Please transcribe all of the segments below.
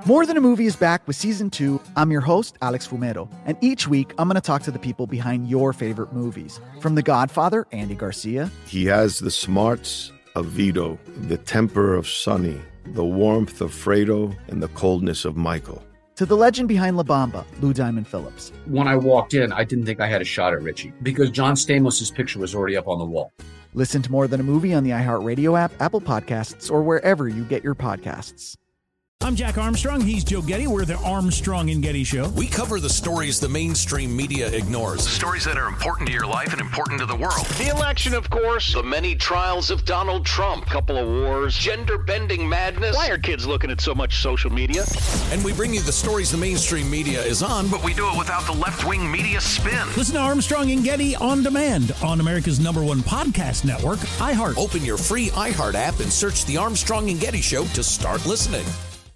More Than a Movie is back with Season 2. I'm your host, Alex Fumero, and each week I'm going to talk to the people behind your favorite movies. From The Godfather, Andy Garcia. He has the smarts of Vito, the temper of Sonny, the warmth of Fredo, and the coldness of Michael. To the legend behind La Bamba, Lou Diamond Phillips. When I walked in, I didn't think I had a shot at Richie because John Stamos' picture was already up on the wall. Listen to More Than a Movie on the iHeartRadio app, Apple Podcasts, or wherever you get your podcasts. I'm Jack Armstrong. He's Joe Getty. We're the Armstrong and Getty Show. We cover the stories the mainstream media ignores. Stories that are important to your life and important to the world. The election, of course. The many trials of Donald Trump. Couple of wars. Gender-bending madness. Why are kids looking at so much social media? And we bring you the stories the mainstream media is on, but we do it without the left-wing media spin. Listen to Armstrong and Getty on demand on America's #1 podcast network, iHeart. Open your free iHeart app and search The Armstrong and Getty Show to start listening.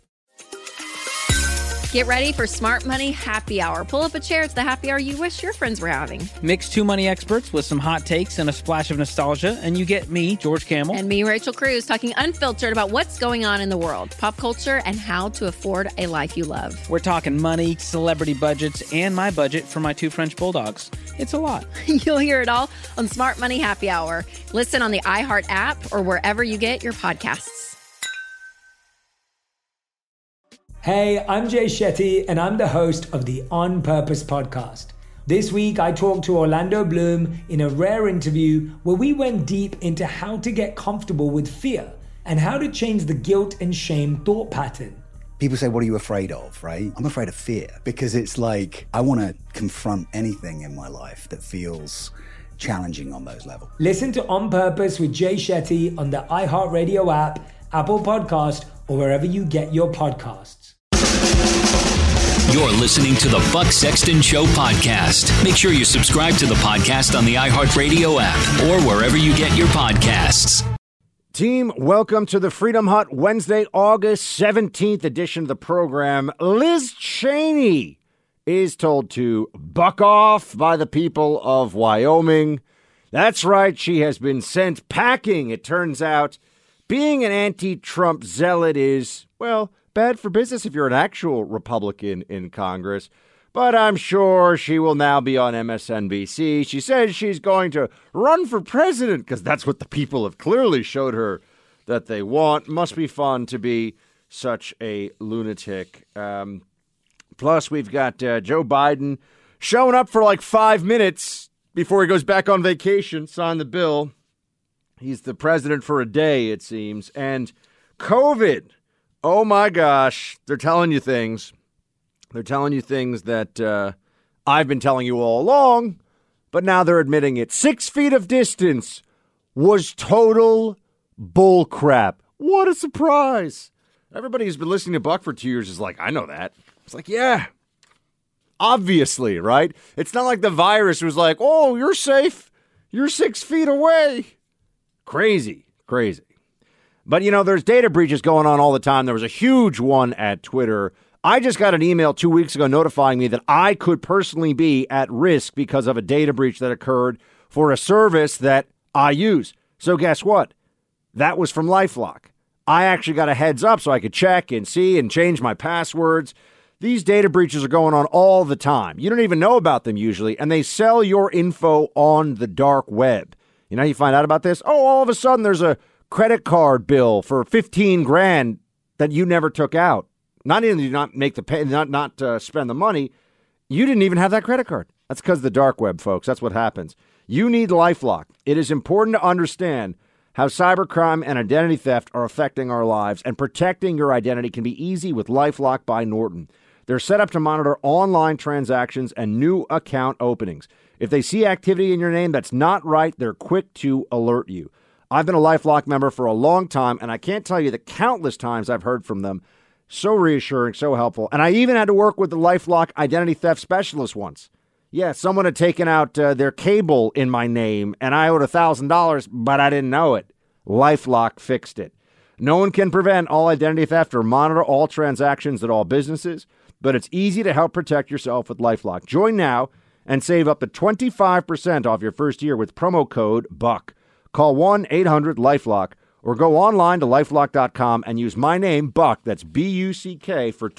Get ready for Smart Money Happy Hour. Pull up a chair. It's the happy hour you wish your friends were having. Mix two money experts with some hot takes and a splash of nostalgia, and you get me, George Camel. And me, Rachel Cruz, talking unfiltered about what's going on in the world, pop culture, and how to afford a life you love. We're talking money, celebrity budgets, and my budget for my 2 French bulldogs. It's a lot. You'll hear it all on Smart Money Happy Hour. Listen on the iHeart app or wherever you get your podcasts. Hey, I'm Jay Shetty, and I'm the host of the On Purpose podcast. This week, I talked to Orlando Bloom in a rare interview where we went deep into how to get comfortable with fear and how to change the guilt and shame thought pattern. People say, what are you afraid of, right? I'm afraid of fear because it's like I want to confront anything in my life that feels challenging on those levels. Listen to On Purpose with Jay Shetty on the iHeartRadio app, Apple Podcast, or wherever you get your podcasts. You're listening to the Buck Sexton Show podcast. Make sure you subscribe to the podcast on the iHeartRadio app or wherever you get your podcasts. Team, welcome to the Freedom Hut Wednesday, August 17th edition of the program. Liz Cheney is told to buck off by the people of Wyoming. That's right, she has been sent packing. It turns out being an anti-Trump zealot is, well, bad for business if you're an actual Republican in Congress. But I'm sure she will now be on MSNBC. She says she's going to run for president because that's what the people have clearly showed her that they want. Must be fun to be such a lunatic. Plus, we've got Joe Biden showing up for like 5 minutes before he goes back on vacation, sign the bill. He's the president for a day, it seems. And COVID. Oh, my gosh. They're telling you things. They're telling you things that I've been telling you all along, but now they're admitting it. 6 feet of distance was total bullcrap. What a surprise. Everybody who's been listening to Buck for 2 years is like, I know that. It's like, yeah, obviously, right? It's not like the virus was like, oh, you're safe. You're 6 feet away. Crazy, crazy. But, you know, there's data breaches going on all the time. There was a huge one at Twitter. I just got an email 2 weeks ago notifying me that I could personally be at risk because of a data breach that occurred for a service that I use. So guess what? That was from LifeLock. I actually got a heads up so I could check and see and change my passwords. These data breaches are going on all the time. You don't even know about them usually, and they sell your info on the dark web. You know how you find out about this? Oh, all of a sudden there's a credit card bill for $15,000 that you never took out. Not only did you not make the pay, not spend the money, you didn't even have that credit card. That's because of the dark web, folks. That's what happens. You need LifeLock. It is important to understand how cybercrime and identity theft are affecting our lives, and protecting your identity can be easy with LifeLock by Norton. They're set up to monitor online transactions and new account openings. If they see activity in your name that's not right, they're quick to alert you. I've been a LifeLock member for a long time, and I can't tell you the countless times I've heard from them. So reassuring, so helpful. And I even had to work with the LifeLock identity theft specialist once. Yeah, someone had taken out their cable in my name, and I owed $1,000, but I didn't know it. LifeLock fixed it. No one can prevent all identity theft or monitor all transactions at all businesses, but it's easy to help protect yourself with LifeLock. Join now and save up to 25% off your first year with promo code BUCK. Call 1-800-LifeLock or go online to LifeLock.com and use my name, Buck, that's B-U-C-K, for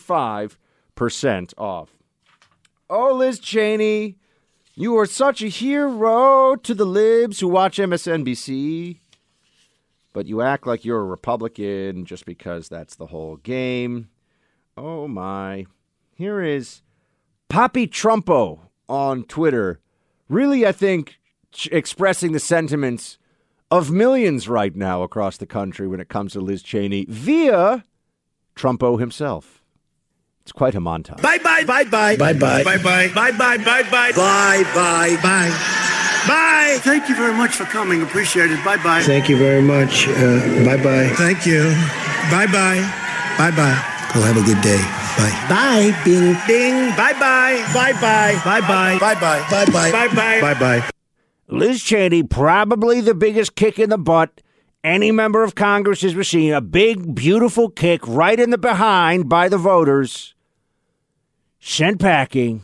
25% off. Oh, Liz Cheney, you are such a hero to the libs who watch MSNBC, but you act like you're a Republican just because that's the whole game. Oh, my. Here is Papi Trumpo on Twitter, really, I think, expressing the sentiments of millions right now across the country when it comes to Liz Cheney via Trumpo himself. It's quite a montage. Bye-bye, bye-bye. Bye-bye. Bye-bye. Bye-bye, bye-bye. Bye-bye. Bye. Bye. Thank you very much for coming. Appreciate it. Bye-bye. Thank you very much. Bye-bye. Thank you. Bye-bye. Bye-bye. Well, have a good day. Bye. Bye. Bing. Bing. Bye-bye. Bye-bye. Bye-bye. Bye-bye. Bye-bye. Bye-bye. Bye-bye. Liz Cheney, probably the biggest kick in the butt any member of Congress has received. A big, beautiful kick right in the behind by the voters. Sent packing.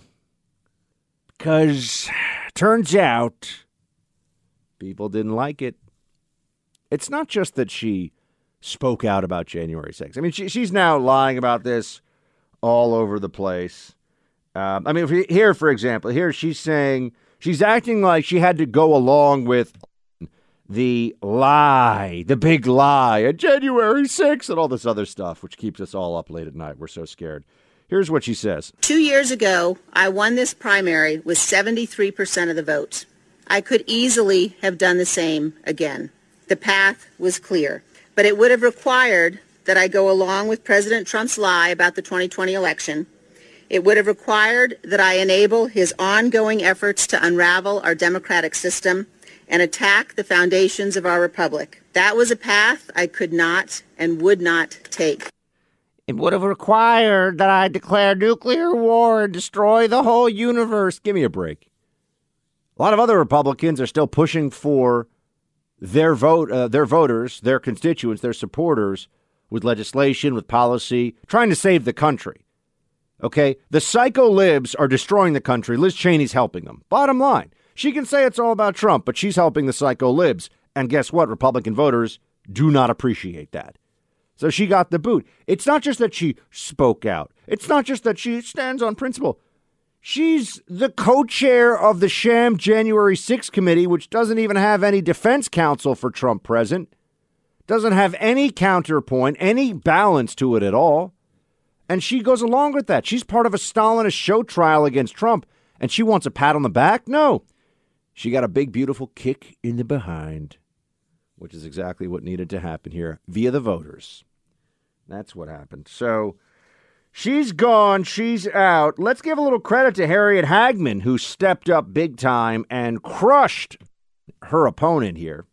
Because turns out people didn't like it. It's not just that she spoke out about January 6th. I mean, she's now lying about this all over the place. Here, for example, here she's saying... She's acting like she had to go along with the lie, the big lie, at January 6th and all this other stuff, which keeps us all up late at night. We're so scared. Here's what she says. 2 years ago, I won this primary with 73% of the votes. I could easily have done the same again. The path was clear, but it would have required that I go along with President Trump's lie about the 2020 election. It would have required that I enable his ongoing efforts to unravel our democratic system and attack the foundations of our republic. That was a path I could not and would not take. It would have required that I declare nuclear war and destroy the whole universe. Give me a break. A lot of other Republicans are still pushing for their voters, their constituents, their supporters with legislation, with policy, trying to save the country. Okay, the psycho libs are destroying the country. Liz Cheney's helping them. Bottom line, she can say it's all about Trump, but she's helping the psycho libs. And guess what? Republican voters do not appreciate that. So she got the boot. It's not just that she spoke out. It's not just that she stands on principle. She's the co-chair of the sham January 6th committee, which doesn't even have any defense counsel for Trump present. Doesn't have any counterpoint, any balance to it at all. And she goes along with that. She's part of a Stalinist show trial against Trump, and she wants a pat on the back? No. She got a big, beautiful kick in the behind, which is exactly what needed to happen here via the voters. That's what happened. So she's gone. She's out. Let's give a little credit to Harriet Hagman, who stepped up big time and crushed her opponent here.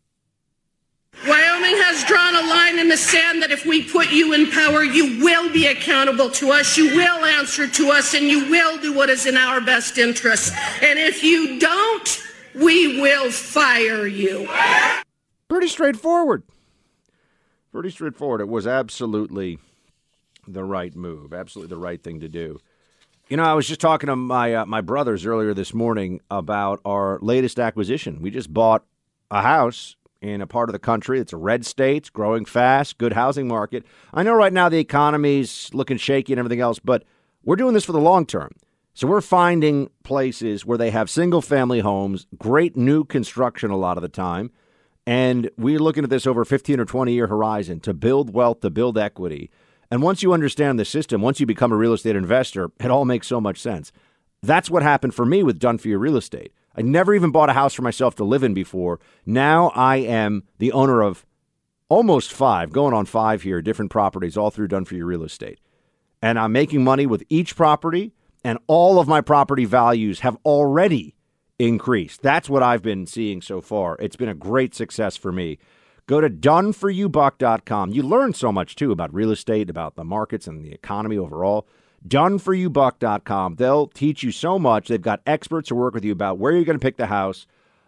Wyoming has drawn a line in the sand that if we put you in power, you will be accountable to us, you will answer to us, and you will do what is in our best interest. And if you don't, we will fire you. Pretty straightforward. Pretty straightforward. It was absolutely the right move, absolutely the right thing to do. You know, I was just talking to my brothers earlier this morning about our latest acquisition. We just bought a house in a part of the country. It's a red state, it's growing fast, good housing market. I know right now the economy's looking shaky and everything else, but we're doing this for the long term. So we're finding places where they have single-family homes, great new construction a lot of the time, and we're looking at this over a 15 or 20-year horizon to build wealth, to build equity. And once you understand the system, once you become a real estate investor, it all makes so much sense. That's what happened for me with Done For You Real Estate. I never even bought a house for myself to live in before. Now I am the owner of almost 5, going on 5 here, different properties all through Done For You Real Estate. And I'm making money with each property, and all of my property values have already increased. That's what I've been seeing so far. It's been a great success for me. Go to doneforyoubuck.com. You learn so much, too, about real estate, about the markets and the economy overall. Doneforyoubuck.com. They'll teach you so much. They've got experts who work with you about where you're going to pick the house,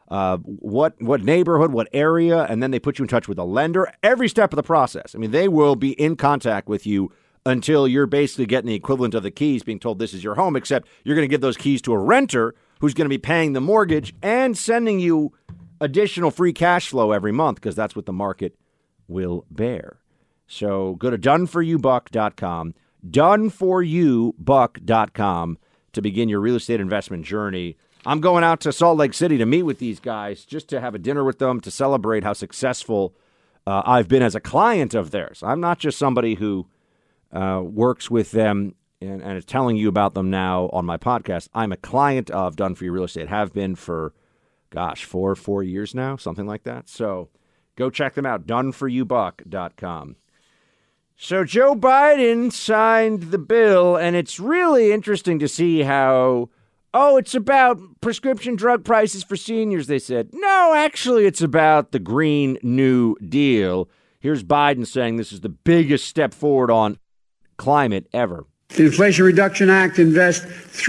what neighborhood, what area, and then they put you in touch with a lender every step of the process. I mean, they will be in contact with you until you're basically getting the equivalent of the keys, being told this is your home, except you're going to give those keys to a renter who's going to be paying the mortgage and sending you additional free cash flow every month because that's what the market will bear. So go to doneforyoubuck.com, doneforyoubuck.com to begin your real estate investment journey. I'm going out to Salt Lake City to meet with these guys, just to have a dinner with them, to celebrate how successful I've been as a client of theirs. I'm not just somebody who works with them and is telling you about them now on my podcast. I'm a client of Done For You Real Estate, have been for, 4 years now, something like that. So go check them out, doneforyoubuck.com. So Joe Biden signed the bill, and it's really interesting to see how, it's about prescription drug prices for seniors, they said. No, actually, it's about the Green New Deal. Here's Biden saying this is the biggest step forward on climate ever. The Inflation Reduction Act invests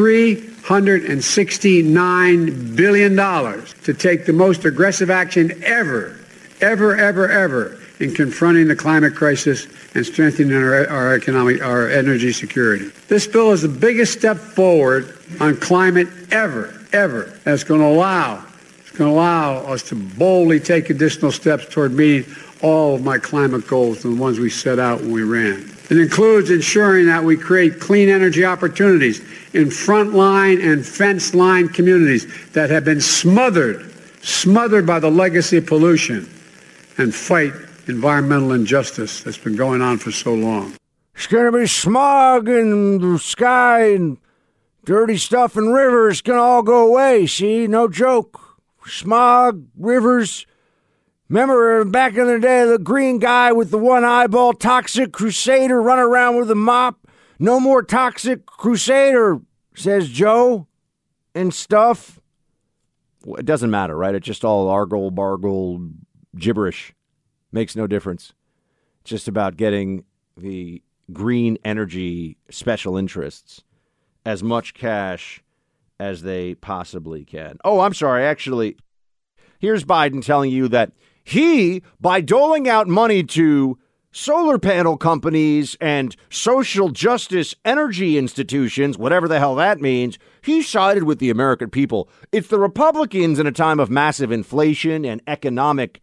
$369 billion to take the most aggressive action ever in confronting the climate crisis and strengthening our energy security. This bill is the biggest step forward on climate ever. And it's going to allow us to boldly take additional steps toward meeting all of my climate goals, the ones we set out when we ran. It includes ensuring that we create clean energy opportunities in frontline and fence-line communities that have been smothered by the legacy of pollution, and fight environmental injustice that's been going on for so long. It's going to be smog in the sky and dirty stuff in rivers. It's going to all go away, see? No joke. Smog, rivers. Remember back in the day, the green guy with the one eyeball, Toxic Crusader, running around with a mop? No more Toxic Crusader, says Joe, and stuff. Well, it doesn't matter, right? It's just all argle-bargle gibberish. Makes no difference. It's just about getting the green energy special interests as much cash as they possibly can. Oh, I'm sorry. Actually, here's Biden telling you that he, by doling out money to solar panel companies and social justice energy institutions, whatever the hell that means, he sided with the American people. It's the Republicans in a time of massive inflation and economic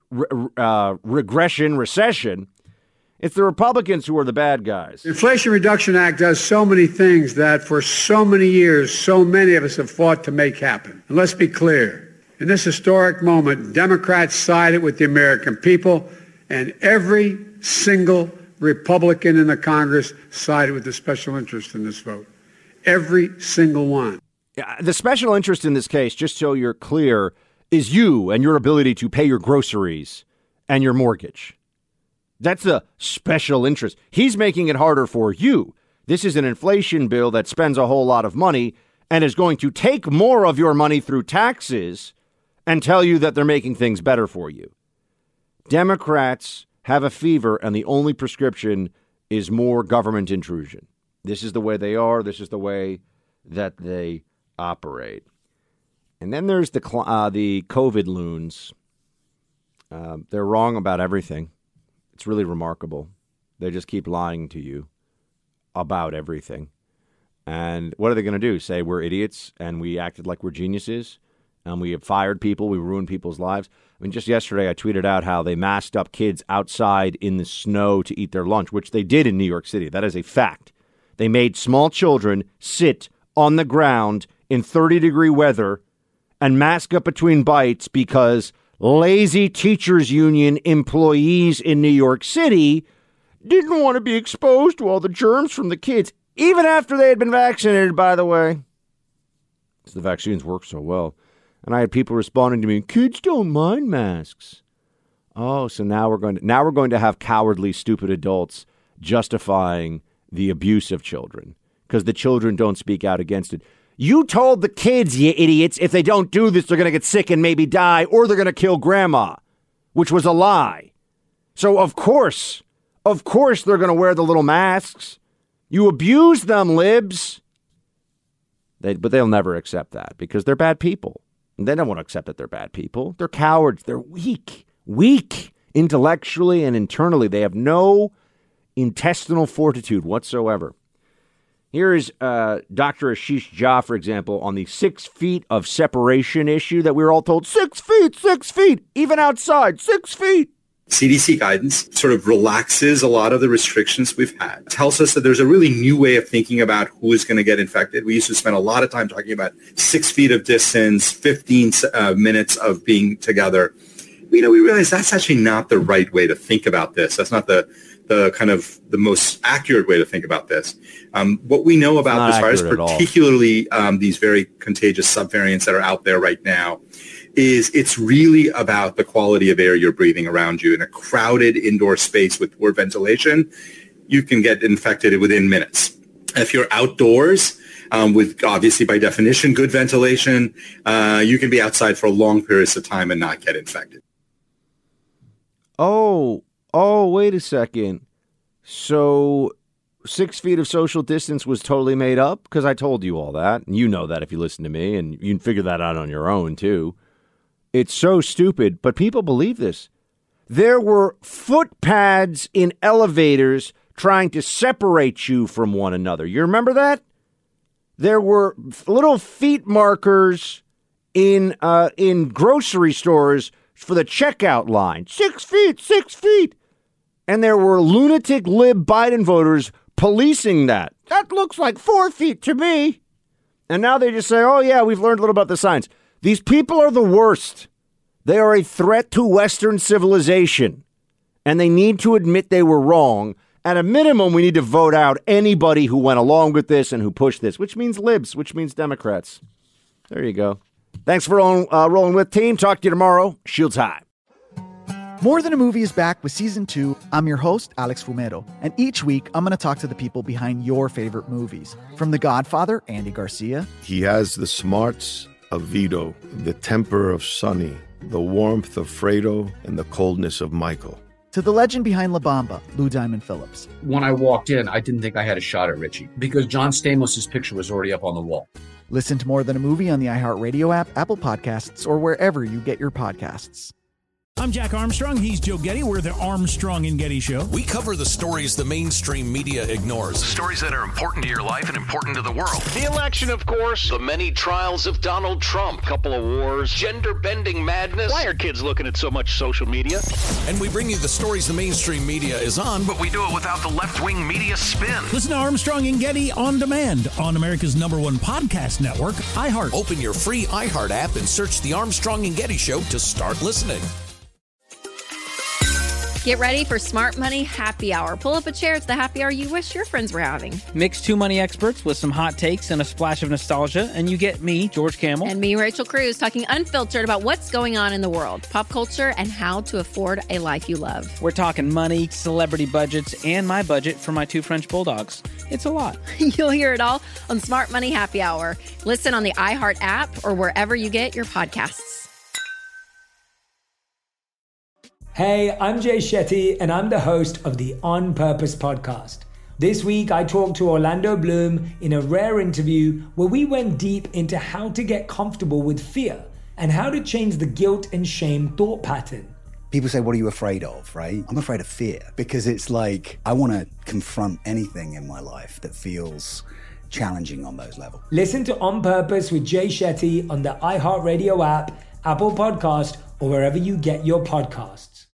recession. It's the Republicans who are the bad guys. The Inflation Reduction Act does so many things that for so many years, so many of us have fought to make happen. And let's be clear. In this historic moment, Democrats sided with the American people, and every single Republican in the Congress sided with the special interest in this vote. Every single one. Yeah, the special interest in this case, just so you're clear, is you and your ability to pay your groceries and your mortgage. That's the special interest. He's making it harder for you. This is an inflation bill that spends a whole lot of money and is going to take more of your money through taxes and tell you that they're making things better for you. Democrats have a fever, and the only prescription is more government intrusion. This is the way they are. This is the way that they operate. And then there's the COVID loons. They're wrong about everything. It's really remarkable. They just keep lying to you about everything. And what are they going to do? Say we're idiots and we acted like we're geniuses and we have fired people, we ruined people's lives? I mean, just yesterday I tweeted out how they masked up kids outside in the snow to eat their lunch, which they did in New York City. That is a fact. They made small children sit on the ground in 30-degree weather and mask up between bites because lazy teachers union employees in New York City didn't want to be exposed to all the germs from the kids, even after they had been vaccinated, by the way. The vaccines work so well. And I had people responding to me, kids don't mind masks. Oh, so now we're going to have cowardly, stupid adults justifying the abuse of children because the children don't speak out against it. You told the kids, you idiots, if they don't do this, they're going to get sick and maybe die, or they're going to kill grandma, which was a lie. So, of course they're going to wear the little masks. You abuse them, libs. But they'll never accept that because they're bad people. And they don't want to accept that they're bad people. They're cowards. They're weak intellectually and internally. They have no intestinal fortitude whatsoever. Here is Dr. Ashish Jha, for example, on the 6 feet of separation issue that we were all told, 6 feet, even outside, 6 feet. CDC guidance sort of relaxes a lot of the restrictions we've had. It tells us that there's a really new way of thinking about who is going to get infected. We used to spend a lot of time talking about 6 feet of distance, 15 minutes of being together. We realize that's actually not the right way to think about this. That's not the kind of the most accurate way to think about this. What we know about this virus, particularly these very contagious subvariants that are out there right now, is it's really about the quality of air you're breathing around you. In a crowded indoor space with poor ventilation, you can get infected within minutes. If you're outdoors, with obviously by definition good ventilation, you can be outside for long periods of time and not get infected. Oh, wait a second. So 6 feet of social distance was totally made up? Because I told you all that. And you know that if you listen to me, and you can figure that out on your own, too. It's so stupid, but people believe this. There were foot pads in elevators trying to separate you from one another. You remember that? There were little feet markers in grocery stores for the checkout line. 6 feet, 6 feet. And there were lunatic lib Biden voters policing that. That looks like 4 feet to me. And now they just say, oh, yeah, we've learned a little about the science. These people are the worst. They are a threat to Western civilization. And they need to admit they were wrong. At a minimum, we need to vote out anybody who went along with this and who pushed this, which means libs, which means Democrats. There you go. Thanks for rolling with, team. Talk to you tomorrow. Shields high. More Than a Movie is back with Season 2. I'm your host, Alex Fumero. And each week, I'm going to talk to the people behind your favorite movies. From The Godfather, Andy Garcia. He has the smarts of Vito, the temper of Sonny, the warmth of Fredo, and the coldness of Michael. To the legend behind La Bamba, Lou Diamond Phillips. When I walked in, I didn't think I had a shot at Richie because John Stamos' picture was already up on the wall. Listen to More Than a Movie on the iHeartRadio app, Apple Podcasts, or wherever you get your podcasts. I'm Jack Armstrong. He's Joe Getty. We're the Armstrong and Getty Show. We cover the stories the mainstream media ignores. Stories that are important to your life and important to the world. The election, of course. The many trials of Donald Trump. Couple of wars. Gender-bending madness. Why are kids looking at so much social media? And we bring you the stories the mainstream media is on, but we do it without the left-wing media spin. Listen to Armstrong and Getty on demand on America's #1 podcast network, iHeart. Open your free iHeart app and search The Armstrong and Getty Show to start listening. Get ready for Smart Money Happy Hour. Pull up a chair. It's the happy hour you wish your friends were having. Mix two money experts with some hot takes and a splash of nostalgia, and you get me, George Kamel. And me, Rachel Cruz, talking unfiltered about what's going on in the world, pop culture, and how to afford a life you love. We're talking money, celebrity budgets, and my budget for my 2 French bulldogs. It's a lot. You'll hear it all on Smart Money Happy Hour. Listen on the iHeart app or wherever you get your podcasts. Hey, I'm Jay Shetty, and I'm the host of the On Purpose podcast. This week, I talked to Orlando Bloom in a rare interview where we went deep into how to get comfortable with fear and how to change the guilt and shame thought pattern. People say, what are you afraid of, right? I'm afraid of fear because it's like I want to confront anything in my life that feels challenging on those levels. Listen to On Purpose with Jay Shetty on the iHeartRadio app, Apple Podcast, or wherever you get your podcasts.